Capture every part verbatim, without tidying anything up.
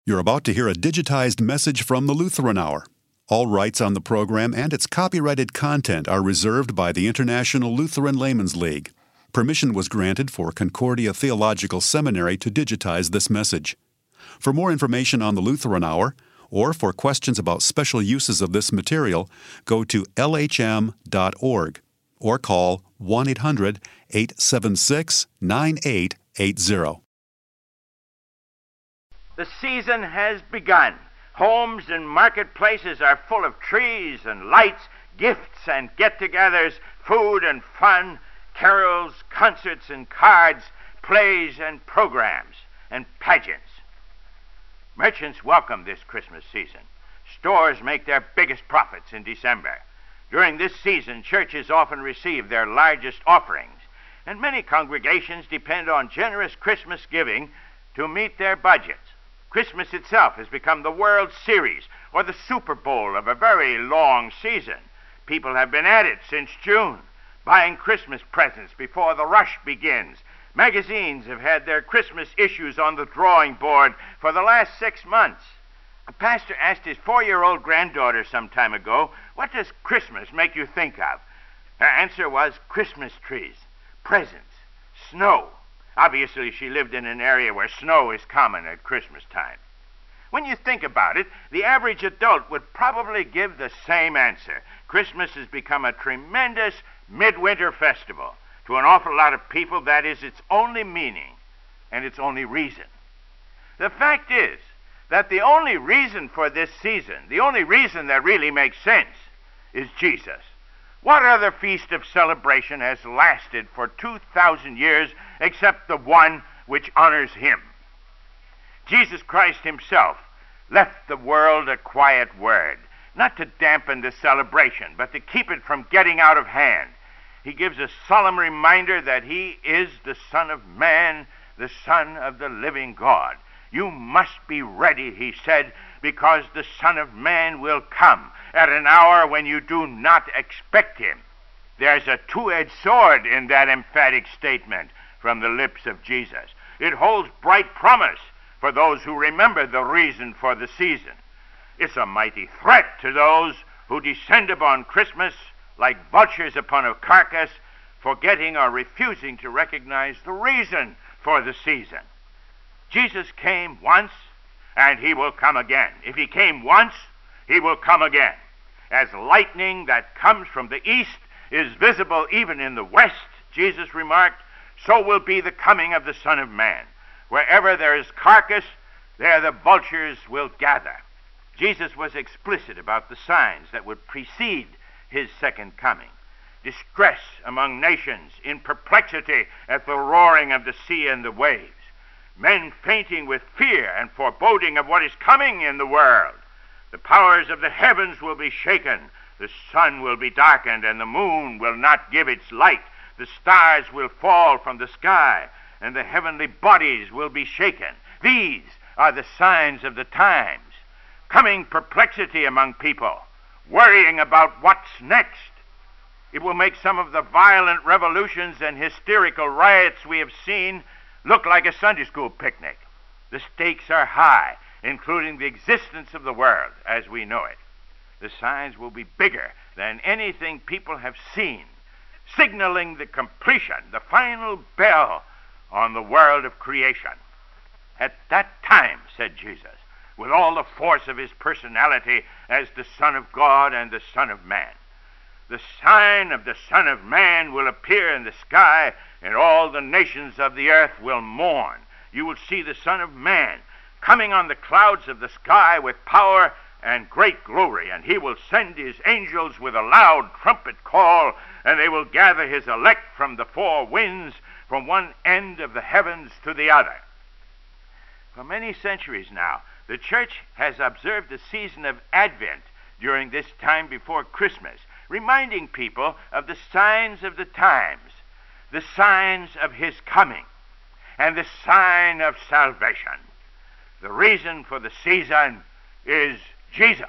You're about to hear a digitized message from the Lutheran Hour. All rights on the program and its copyrighted content are reserved by the International Lutheran Laymen's League. Permission was granted for Concordia Theological Seminary to digitize this message. For more information on the Lutheran Hour, or for questions about special uses of this material, go to L H M dot org or call one eight hundred, eight seven six, nine eight eight zero. The season has begun. Homes and marketplaces are full of trees and lights, gifts and get-togethers, food and fun, carols, concerts and cards, plays and programs and pageants. Merchants welcome this Christmas season. Stores make their biggest profits in December. During this season, churches often receive their largest offerings, and many congregations depend on generous Christmas giving to meet their budgets. Christmas itself has become the World Series, or the Super Bowl of a very long season. People have been at it since June, buying Christmas presents before the rush begins. Magazines have had their Christmas issues on the drawing board for the last six months. A pastor asked his four-year-old granddaughter some time ago, "What does Christmas make you think of?" Her answer was Christmas trees, presents, snow. Obviously, she lived in an area where snow is common at Christmas time. When you think about it, the average adult would probably give the same answer. Christmas has become a tremendous midwinter festival. To an awful lot of people, that is its only meaning and its only reason. The fact is that the only reason for this season, the only reason that really makes sense, is Jesus. What other feast of celebration has lasted for two thousand years except the one which honors him? Jesus Christ himself left the world a quiet word, not to dampen the celebration, but to keep it from getting out of hand. He gives a solemn reminder that he is the Son of Man, the Son of the living God. You must be ready, he said, because the Son of Man will come at an hour when you do not expect him. There's a two-edged sword in that emphatic statement from the lips of Jesus. It holds bright promise for those who remember the reason for the season. It's a mighty threat to those who descend upon Christmas like vultures upon a carcass, forgetting or refusing to recognize the reason for the season. Jesus came once, and he will come again. If he came once, he will come again. As lightning that comes from the east is visible even in the west, Jesus remarked, so will be the coming of the Son of Man. Wherever there is carcass, there the vultures will gather. Jesus was explicit about the signs that would precede his second coming. Distress among nations, in perplexity at the roaring of the sea and the waves. Men fainting with fear and foreboding of what is coming in the world. The powers of the heavens will be shaken. The sun will be darkened, and the moon will not give its light. The stars will fall from the sky, and the heavenly bodies will be shaken. These are the signs of the times. Coming perplexity among people, worrying about what's next. It will make some of the violent revolutions and hysterical riots we have seen look like a Sunday school picnic. The stakes are high, including the existence of the world as we know it. The signs will be bigger than anything people have seen, signaling the completion, the final bell on the world of creation. At that time, said Jesus, with all the force of his personality as the Son of God and the Son of Man, the sign of the Son of Man will appear in the sky, and all the nations of the earth will mourn. You will see the Son of Man coming on the clouds of the sky with power and great glory, and he will send his angels with a loud trumpet call, and they will gather his elect from the four winds, from one end of the heavens to the other. For many centuries now, the church has observed the season of Advent during this time before Christmas, reminding people of the signs of the times, the signs of his coming, and the sign of salvation. The reason for the season is Jesus.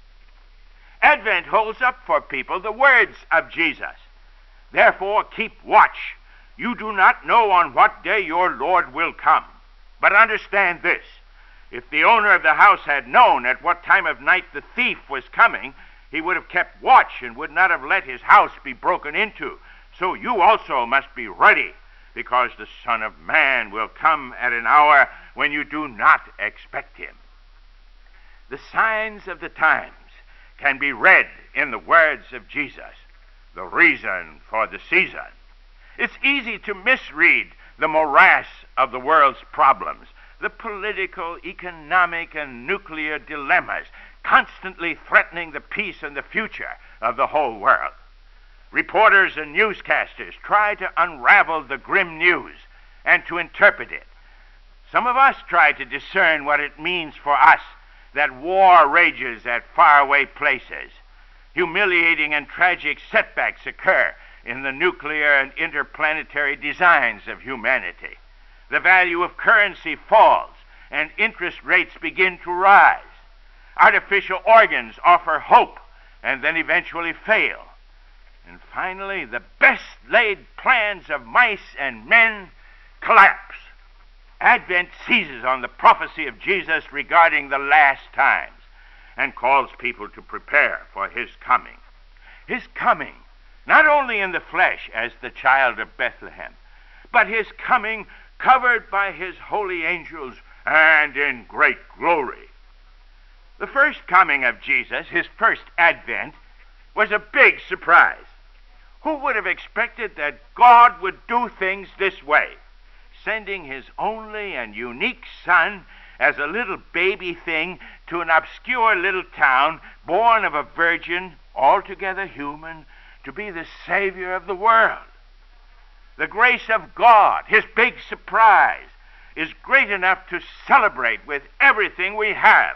Advent holds up for people the words of Jesus. Therefore, keep watch. You do not know on what day your Lord will come. But understand this, If the owner of the house had known at what time of night the thief was coming, he would have kept watch and would not have let his house be broken into. So you also must be ready, because the Son of Man will come at an hour when you do not expect him. The signs of the times can be read in the words of Jesus, the reason for the season. It's easy to misread the morass of the world's problems, the political, economic, and nuclear dilemmas constantly threatening the peace and the future of the whole world. Reporters and newscasters try to unravel the grim news and to interpret it. Some of us try to discern what it means for us that war rages at faraway places. Humiliating and tragic setbacks occur in the nuclear and interplanetary designs of humanity. The value of currency falls and interest rates begin to rise. Artificial organs offer hope and then eventually fail. And finally, the best laid plans of mice and men collapse. Advent seizes on the prophecy of Jesus regarding the last times and calls people to prepare for his coming. His coming, not only in the flesh as the child of Bethlehem, but his coming covered by his holy angels and in great glory. The first coming of Jesus, his first advent, was a big surprise. Who would have expected that God would do things this way, sending his only and unique Son as a little baby thing to an obscure little town, born of a virgin, altogether human, to be the Savior of the world? The grace of God, his big surprise, is great enough to celebrate with everything we have.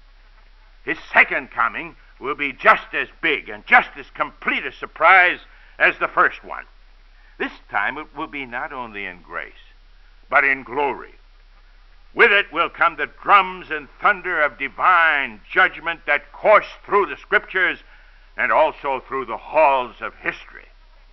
His second coming will be just as big and just as complete a surprise as the first one. This time it will be not only in grace, but in glory. With it will come the drums and thunder of divine judgment that course through the Scriptures and also through the halls of history.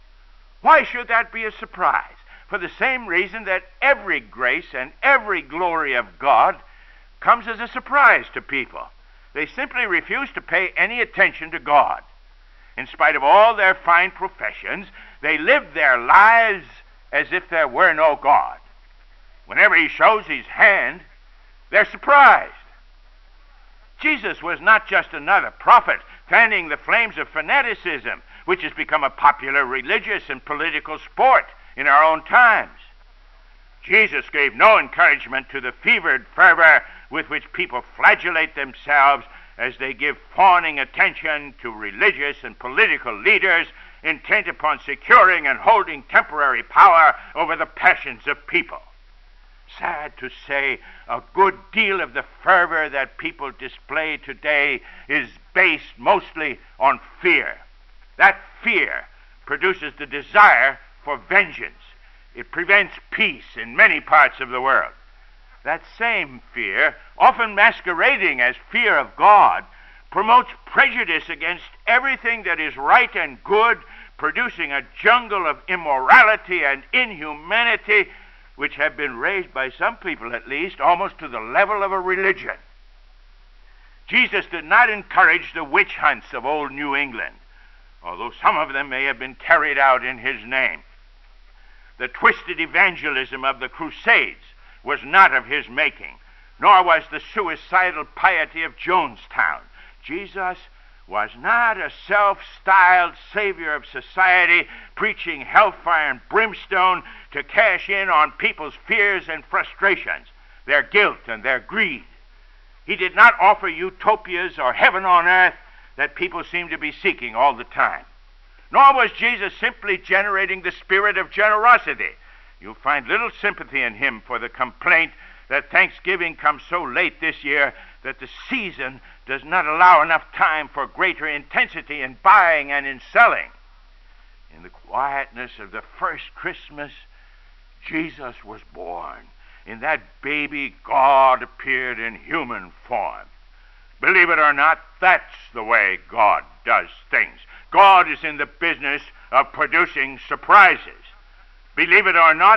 Why should that be a surprise? For the same reason that every grace and every glory of God comes as a surprise to people. They simply refuse to pay any attention to God. In spite of all their fine professions, they live their lives as if there were no God. Whenever he shows his hand, they're surprised. Jesus was not just another prophet fanning the flames of fanaticism, which has become a popular religious and political sport in our own times. Jesus gave no encouragement to the fevered fervor with which people flagellate themselves as they give fawning attention to religious and political leaders intent upon securing and holding temporary power over the passions of people. Sad to say, a good deal of the fervor that people display today is based mostly on fear. That fear produces the desire for vengeance. It prevents peace in many parts of the world. That same fear, often masquerading as fear of God, promotes prejudice against everything that is right and good, producing a jungle of immorality and inhumanity which have been raised by some people at least almost to the level of a religion. Jesus did not encourage the witch hunts of old New England, although some of them may have been carried out in his name. The twisted evangelism of the Crusades was not of his making, nor was the suicidal piety of Jonestown. Jesus was not a self-styled savior of society preaching hellfire and brimstone to cash in on people's fears and frustrations, their guilt and their greed. He did not offer utopias or heaven on earth that people seem to be seeking all the time. Nor was Jesus simply generating the spirit of generosity. You'll find little sympathy in him for the complaint that Thanksgiving comes so late this year that the season does not allow enough time for greater intensity in buying and in selling. In the quietness of the first Christmas, Jesus was born. In that baby, God appeared in human form. Believe it or not, that's the way God does things. God is in the business of producing surprises. Believe it or not,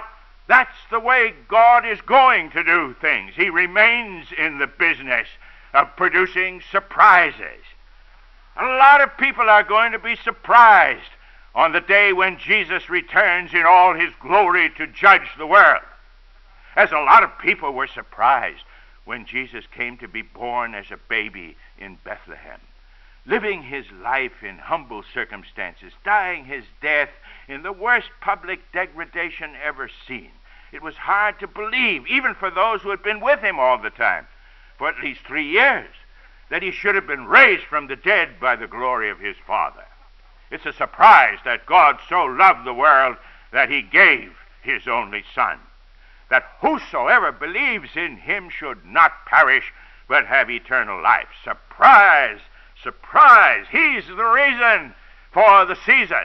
That's the way God is going to do things. He remains in the business of producing surprises. A lot of people are going to be surprised on the day when Jesus returns in all his glory to judge the world. As a lot of people were surprised when Jesus came to be born as a baby in Bethlehem, living his life in humble circumstances, dying his death in the worst public degradation ever seen. It was hard to believe, even for those who had been with him all the time, for at least three years, that he should have been raised from the dead by the glory of his Father. It's a surprise that God so loved the world that he gave his only Son, that whosoever believes in him should not perish, but have eternal life. Surprise! Surprise! He's the reason for the season.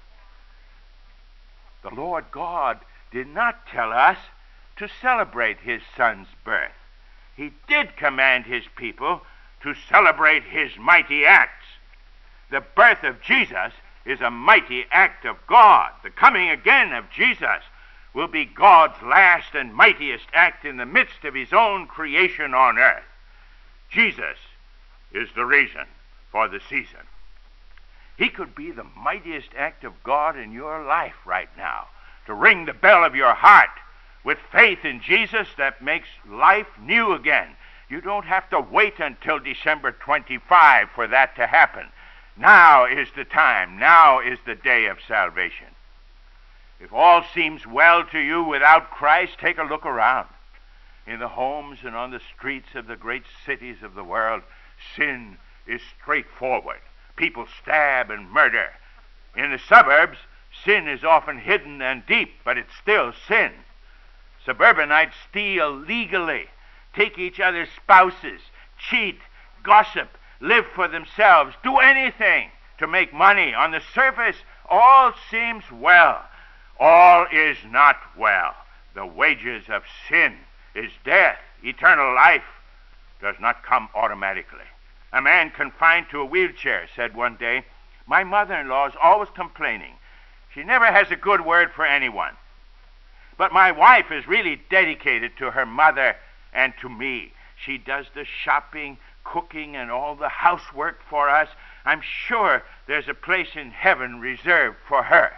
The Lord God did not tell us to celebrate his Son's birth. He did command his people to celebrate his mighty acts. The birth of Jesus is a mighty act of God. The coming again of Jesus will be God's last and mightiest act in the midst of his own creation on earth. Jesus is the reason for the season. He could be the mightiest act of God in your life right now, to ring the bell of your heart with faith in Jesus that makes life new again. You don't have to wait until December twenty-fifth for that to happen. Now is the time. Now is the day of salvation. If all seems well to you without Christ, take a look around. In the homes and on the streets of the great cities of the world, sin is straightforward. People stab and murder. In the suburbs, sin is often hidden and deep, but it's still sin. Suburbanites steal legally, take each other's spouses, cheat, gossip, live for themselves, do anything to make money. On the surface, all seems well. All is not well. The wages of sin is death. Eternal life does not come automatically. A man confined to a wheelchair said one day, "My mother-in-law is always complaining. She never has a good word for anyone. But my wife is really dedicated to her mother and to me. She does the shopping, cooking, and all the housework for us. I'm sure there's a place in heaven reserved for her."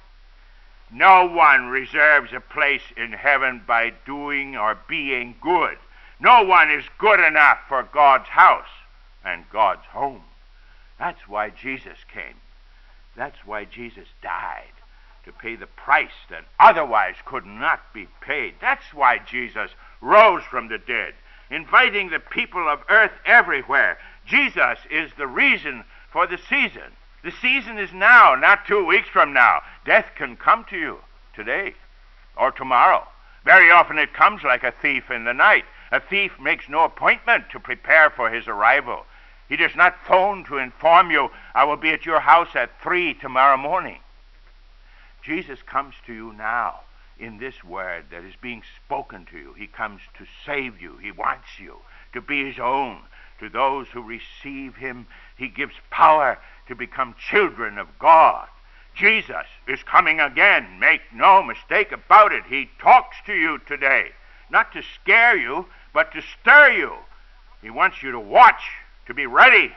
No one reserves a place in heaven by doing or being good. No one is good enough for God's house and God's home. That's why Jesus came. That's why Jesus died, to pay the price that otherwise could not be paid. That's why Jesus rose from the dead, inviting the people of earth everywhere. Jesus is the reason for the season. The season is now, not two weeks from now. Death can come to you today or tomorrow. Very often it comes like a thief in the night. A thief makes no appointment to prepare for his arrival. He does not phone to inform you, "I will be at your house at three tomorrow morning." Jesus comes to you now in this word that is being spoken to you. He comes to save you. He wants you to be his own. To those who receive him, he gives power to become children of God. Jesus is coming again. Make no mistake about it. He talks to you today, not to scare you, but to stir you. He wants you to watch, to be ready.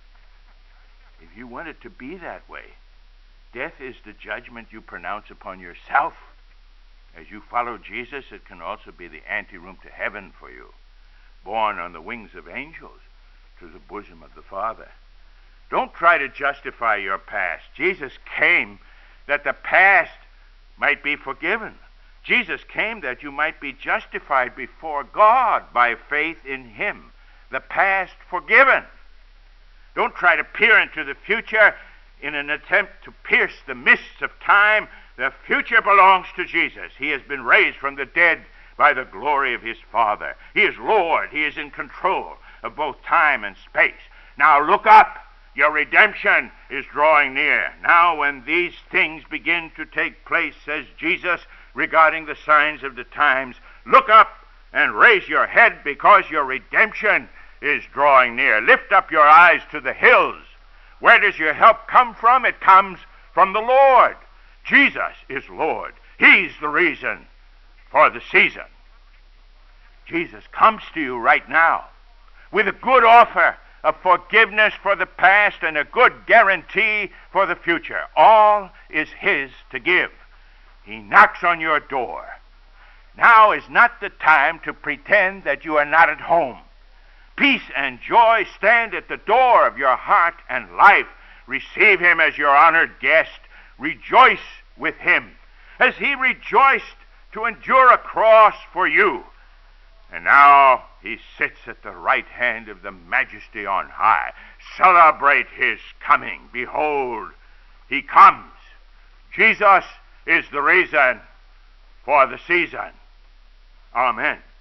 If you want it to be that way, death is the judgment you pronounce upon yourself. As you follow Jesus, it can also be the anteroom to heaven for you, borne on the wings of angels to the bosom of the Father. Don't try to justify your past. Jesus came that the past might be forgiven. Jesus came that you might be justified before God by faith in him. The past forgiven. Don't try to peer into the future in an attempt to pierce the mists of time. The future belongs to Jesus. He has been raised from the dead by the glory of his Father. He is Lord. He is in control of both time and space. Now look up. Your redemption is drawing near. Now when these things begin to take place, says Jesus, regarding the signs of the times, look up and raise your head, because your redemption is drawing near. Lift up your eyes to the hills. Where does your help come from? It comes from the Lord. Jesus is Lord. He's the reason for the season. Jesus comes to you right now with a good offer of forgiveness for the past and a good guarantee for the future. All is his to give. He knocks on your door. Now is not the time to pretend that you are not at home. Peace and joy stand at the door of your heart and life. Receive him as your honored guest. Rejoice with him as he rejoiced to endure a cross for you. And now he sits at the right hand of the Majesty on high. Celebrate his coming. Behold, he comes. Jesus is the reason for the season. Amen.